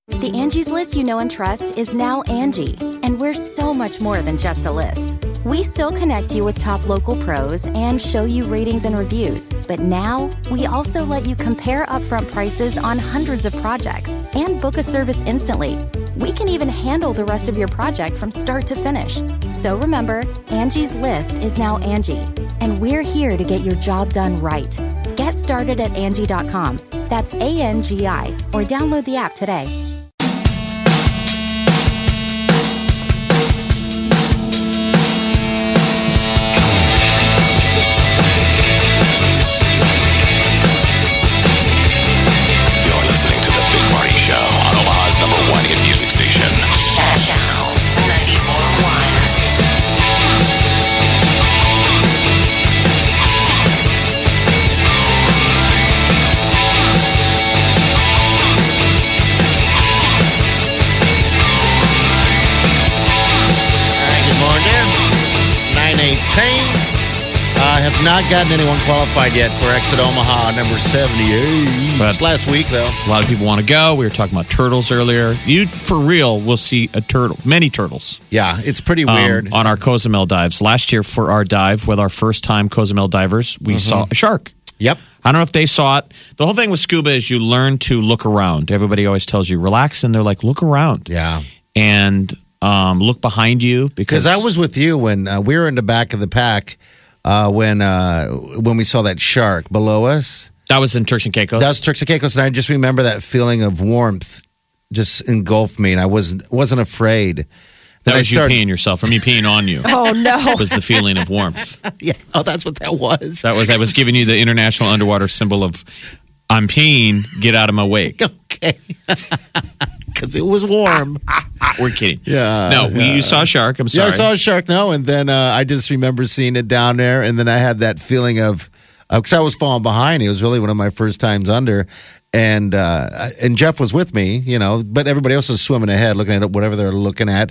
The Angie's List you know and trust is now Angie, and we're so much more than just a list. We still connect you with top local pros and show you ratings and reviews, but now we also let you compare upfront prices on hundreds of projects and book a service instantly. We can even handle the rest of your project from start to finish. So remember, Angie's List is now Angie, and we're here to get your job done right. Get started at Angie.com. That's ANGI, or download the app today. I have not gotten anyone qualified yet for Exit Omaha, number 78. It's last week, though. A lot of people want to go. We were talking about turtles earlier. You, for real, will see a turtle, many turtles. Yeah, it's pretty weird. On our Cozumel dives. Last year for our dive with our first-time Cozumel divers, we saw a shark. Yep. I don't know if they saw it. The whole thing with scuba is you learn to look around. Everybody always tells you, relax, and they're like, look around. Yeah. And look behind you. Because I was with you when we were in the back of the pack when we saw that shark below us. That was in Turks and Caicos? That was Turks and Caicos, and I just remember that feeling of warmth just engulfed me, and I wasn't afraid. That was you peeing yourself, or me peeing on you. Oh, no. Was the feeling of warmth. Yeah. Oh, that's what that was. I was giving you the international underwater symbol of, I'm peeing, get out of my wake. Okay. Because it was warm. We're kidding. Yeah. No, you saw a shark. I'm sorry. Yeah, I saw a shark, no. And then I just remember seeing it down there. And then I had that feeling of, because I was falling behind. It was really one of my first times under. And Jeff was with me, but everybody else was swimming ahead, looking at whatever they're looking at.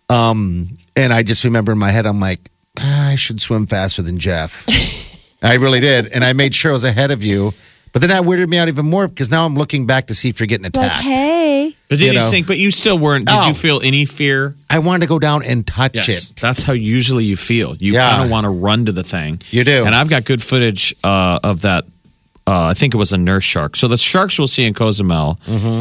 And I just remember in my head, I'm like, I should swim faster than Jeff. I really did. And I made sure I was ahead of you. But then that weirded me out even more because now I'm looking back to see if you're getting attacked. Like, hey. But did you think, but you still weren't, did you feel any fear? I wanted to go down and touch it. That's how usually you feel. You kind of want to run to the thing. You do. And I've got good footage of that. I think it was a nurse shark. So the sharks we'll see in Cozumel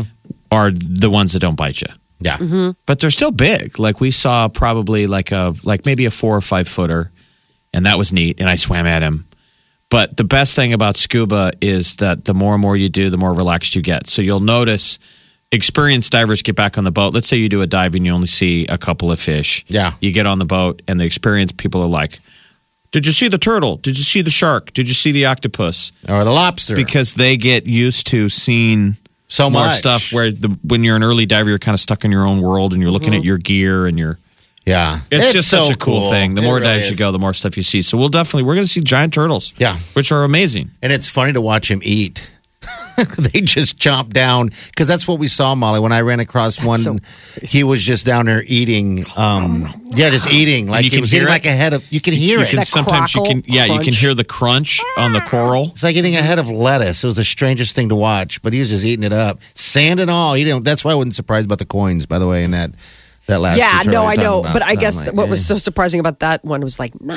are the ones that don't bite you. Yeah. Mm-hmm. But they're still big. Like we saw probably like maybe a 4 or 5 footer, and that was neat. And I swam at him. But the best thing about scuba is that the more and more you do, the more relaxed you get. So you'll notice experienced divers get back on the boat. Let's say you do a dive and you only see a couple of fish. Yeah. You get on the boat and the experienced people are like, did you see the turtle? Did you see the shark? Did you see the octopus? Or the lobster. Because they get used to seeing so more much stuff where when you're an early diver, you're kind of stuck in your own world and you're looking at your gear and your... Yeah. It's just so such a cool thing. The more dives you go, the more stuff you see. So we're going to see giant turtles. Yeah. Which are amazing. And it's funny to watch him eat. They just chomp down. Because that's what we saw, Molly. When I ran across one, he was just down there eating. Just eating. Like he was eating like a head of, you can hear it. Sometimes you can hear the crunch on the coral. It's like eating a head of lettuce. It was the strangest thing to watch. But he was just eating it up. Sand and all. That's why I wasn't surprised about the coins, by the way, in that last I know. But I guess what was so surprising about that one was like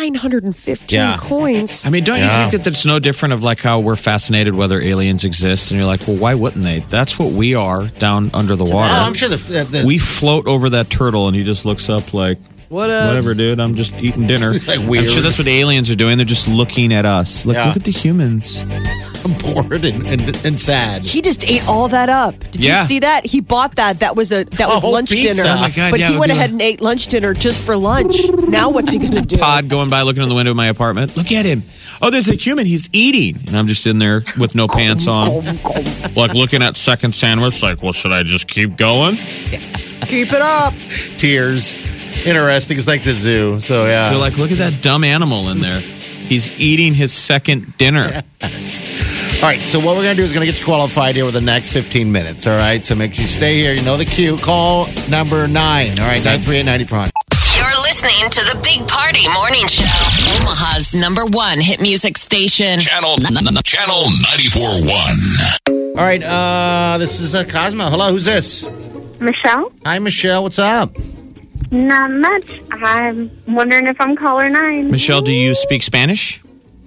915 coins. I mean, don't you think that it's no different of like how we're fascinated whether aliens exist? And you're like, well, why wouldn't they? That's what we are down under the water. I'm sure we float over that turtle and he just looks up like, whatever, dude. I'm just eating dinner. Like weird. I'm sure that's what aliens are doing. They're just looking at us. Like, look at the humans. I'm bored and sad. He just ate all that up. Did you see that? He bought that. That was lunch pizza. dinner. Oh my God, but he went ahead and ate lunch dinner just for lunch. Now what's he going to do? Pod going by, looking in the window of my apartment. Look at him. Oh, there's a human. He's eating. And I'm just in there with no pants on. Like looking at second sandwich. Like, well, should I just keep going? Keep it up. Tears. Interesting. It's like the zoo. So, yeah. They're like, look at that dumb animal in there. He's eating his second dinner. Yes. All right, so what we're going to do is going to get you qualified here with the next 15 minutes, all right? So make sure you stay here. You know the cue. Call number 9, all right? 938-9400. You're listening to the Big Party Morning Show. Omaha's #1 hit music station. Channel 94.1. All right, this is Cosmo. Hello, who's this? Michelle? Hi, Michelle. What's up? Not much. I'm wondering if I'm caller 9. Michelle, do you speak Spanish?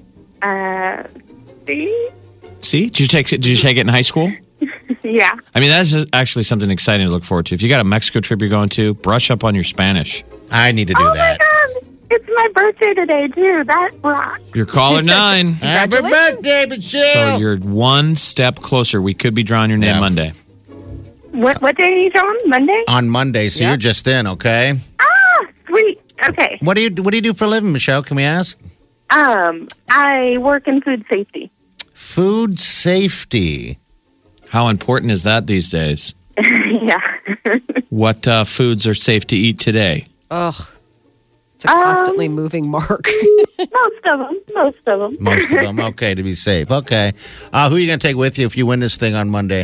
See? See? Did you take it in high school? Yeah. I mean, that's actually something exciting to look forward to. If you got a Mexico trip you're going to, brush up on your Spanish. I need to do Oh, that. my God. It's my birthday today, too. That rocks. You're caller 9. Happy birthday, Michelle. So you're one step closer. We could be drawing your name Yeah. Monday. What day are you on? Monday? On Monday, so you're just in, okay? Ah, sweet. Okay. What do you do for a living, Michelle? Can we ask? I work in food safety. Food safety. How important is that these days? Yeah. What foods are safe to eat today? Ugh. It's a constantly moving mark. Most of them. Most of them. Okay, to be safe. Okay. Who are you going to take with you if you win this thing on Monday?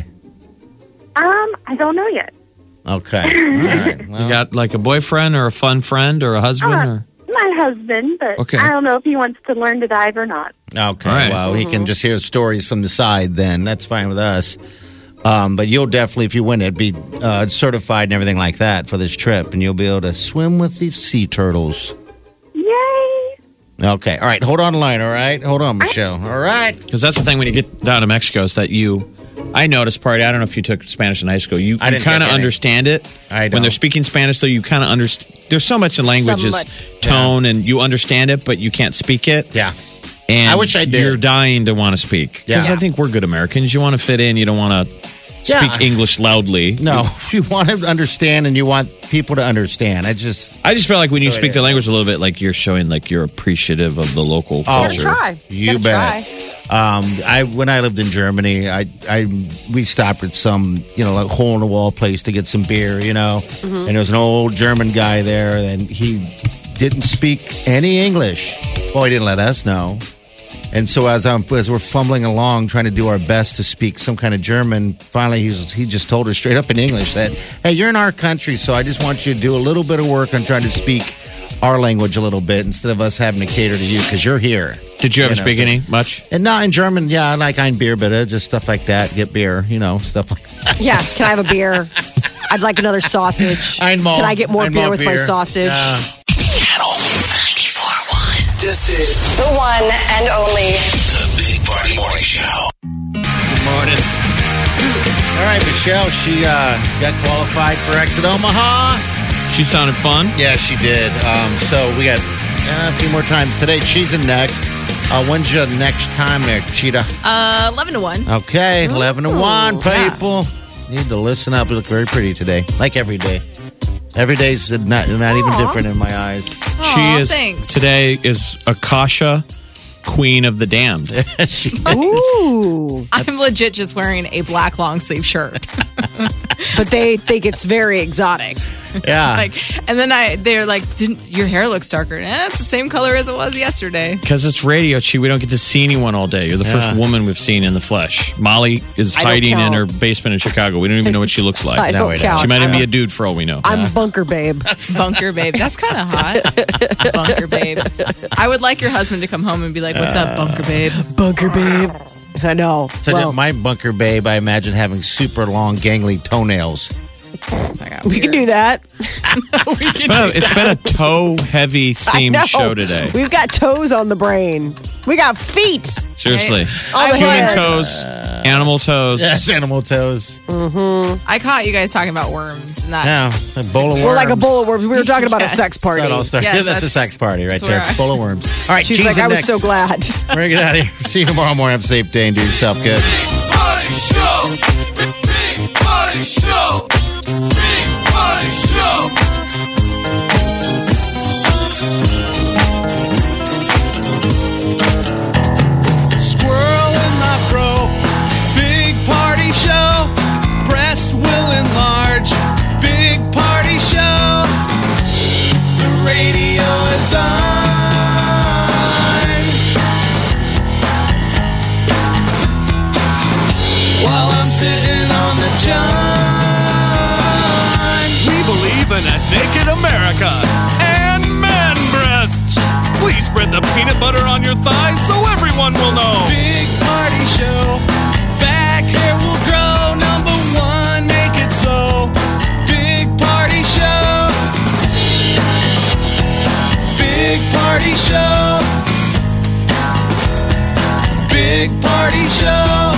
I don't know yet. Okay. All right. Well, You got like a boyfriend or a fun friend or a husband? Or? My husband, but Okay. I don't know if he wants to learn to dive or not. okay. All right. Well, he can just hear stories from the side then. That's fine with us. But you'll definitely, if you win it, be certified and everything like that for this trip. And you'll be able to swim with the sea turtles. Yay! Okay. All right. Hold on the line. All right. Hold on, Michelle. All right. Because that's the thing when you get down to Mexico is that I noticed, Party, I don't know if you took Spanish in high school. You I didn't kind of take any. understand it. I When don't. they're speaking Spanish, though, you kind of understand. There's so much in languages, Somewhat. tone, and you understand it, but you can't speak it. Yeah. And I wish I did. You're dying to want to speak. Because Yeah. I think we're good Americans. You want to fit in. You don't want to Yeah. speak English loudly. No, you want to understand and you want people to understand. I just feel like when you So it speak the is. language a little bit, like you're showing like you're appreciative of the local Gotta culture. try. You Gotta bet. try. when I lived in Germany, we stopped at some like hole in the wall place to get some beer, and there was an old German guy there, and he didn't speak any English. Well, he didn't let us know. And so as we're fumbling along trying to do our best to speak some kind of German, finally he just told us straight up in English that, hey, you're in our country, so I just want you to do a little bit of work on trying to speak our language a little bit instead of us having to cater to you because you're here. Did you ever know, speak so- any much? And not in German, yeah, like ein Bier bitte, just stuff like that. Get beer, stuff like that. Yes, can I have a beer? I'd like another sausage. Ein Mal. Can I get more Ein beer Mal with my beer. sausage? Channel 94.1. This is The one and only. the Big Party Morning Show. Good morning. All right, Michelle, she got qualified for Exit Omaha. She sounded fun. Yeah, she did. So we got a few more times today. She's in next. When's your next time there, Cheetah? 11 to 1. Okay, 11 to 1, yeah. people. Need to listen up. You look very pretty today, like every day. Every day's not even different in my eyes. She Aw, is thanks. today is Akasha, Queen of the Damned. She- Ooh. I'm legit just wearing a black long sleeve shirt. But they think it's very exotic. yeah. And then they're like, your hair looks darker. It's the same color as it was yesterday. Because it's radio, we don't get to see anyone all day. You're the first Yeah. woman we've seen in the flesh. Molly is I don't hiding in count. her basement in Chicago. We don't even know what she looks I like. don't we don't. count. She might even be a dude for all we know. I'm bunker babe. Bunker babe. That's kind of hot. Bunker babe. I would like your husband to come home and be like, what's up, bunker babe? Bunker babe. I know. So well, my bunker babe, I imagine having super long, gangly toenails. I got we can do weird. that. It's been a toe-heavy I themed know. show today. We've got toes on the brain. We got feet. Seriously. On the Human head. toes, animal toes. Yes, animal toes. I caught you guys talking about worms. And that. Yeah, a bowl of worms. We're like a bowl of worms. We were talking about a Yes. sex party. That all started. Yes, That's a that's- sex party right that's there. where I- Full of worms. All right, She's cheese like, and I was next. so glad. We're gonna get out of here. See you tomorrow morning. Have a safe day and do yourself good. Party Show. Big Party Show. Big Party Show. Squirrel in my fro. Big Party Show. Breast will enlarge. Big Party Show. The radio is on. While I'm sitting on the john. We believe in a naked America and man breasts. Please spread the peanut butter on your thighs so everyone will know. Big Party Show. Back hair will grow. Number one, make it so. Party Show. Big Party Show.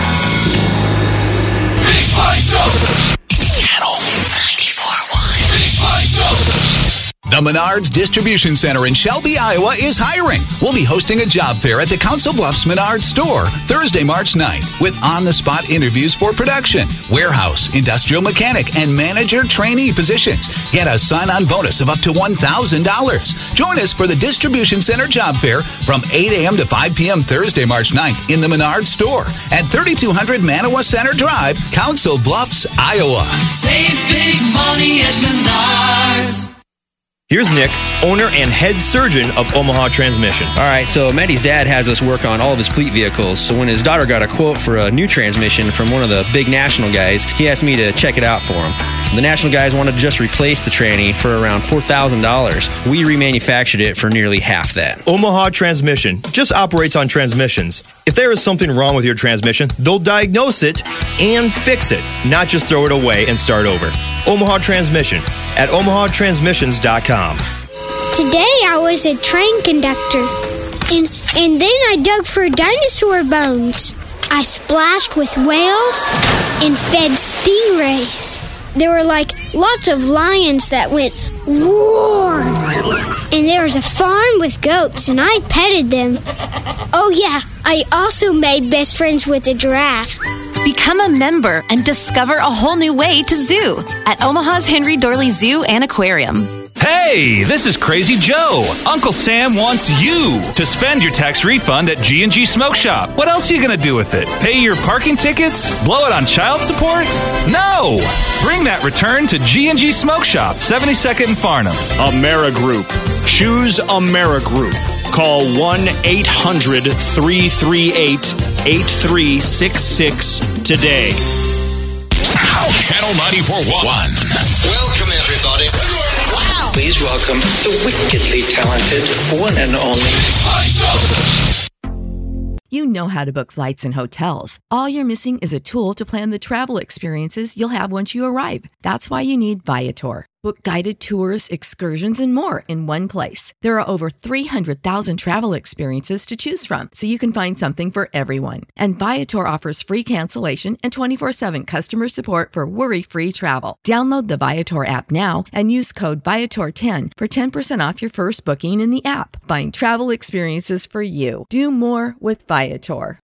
Big Party Show. Channel 94.1. Big Party Show. The Menards Distribution Center in Shelby, Iowa is hiring. We'll be hosting a job fair at the Council Bluffs Menards store Thursday, March 9th with on-the-spot interviews for production, warehouse, industrial mechanic, and manager trainee positions. Get a sign-on bonus of up to $1,000. Join us for the Distribution Center job fair from 8 a.m. to 5 p.m. Thursday, March 9th in the Menards store at 3200 Manawa Center Drive, Council Bluffs, Iowa. Save big money at Menards. Here's Nick, owner and head surgeon of Omaha Transmission. All right, so Maddie's dad has us work on all of his fleet vehicles. So when his daughter got a quote for a new transmission from one of the big national guys, he asked me to check it out for him. The national guys wanted to just replace the tranny for around $4,000. We remanufactured it for nearly half that. Omaha Transmission just operates on transmissions. If there is something wrong with your transmission, they'll diagnose it and fix it, not just throw it away and start over. Omaha Transmission at omahatransmissions.com. Today I was a train conductor, and then I dug for dinosaur bones. I splashed with whales and fed stingrays. There were like lots of lions that went roar. And there was a farm with goats, and I petted them. Oh yeah, I also made best friends with a giraffe. Become a member and discover a whole new way to zoo at Omaha's Henry Dorley Zoo and Aquarium. Hey, this is Crazy Joe. Uncle Sam wants you to spend your tax refund at G&G Smoke Shop. What else are you going to do with it? Pay your parking tickets? Blow it on child support? No! Bring that return to G&G Smoke Shop, 72nd and Farnham. Amerigroup. Choose Amerigroup. Call 1-800-338-8366 today. Channel 94.1. Welcome, everybody. Wow. Please welcome the wickedly talented one and only. You know how to book flights and hotels. All you're missing is a tool to plan the travel experiences you'll have once you arrive. That's why you need Viator. Book guided tours, excursions, and more in one place. There are over 300,000 travel experiences to choose from, so you can find something for everyone. And Viator offers free cancellation and 24/7 customer support for worry-free travel. Download the Viator app now and use code Viator10 for 10% off your first booking in the app. Find travel experiences for you. Do more with Viator.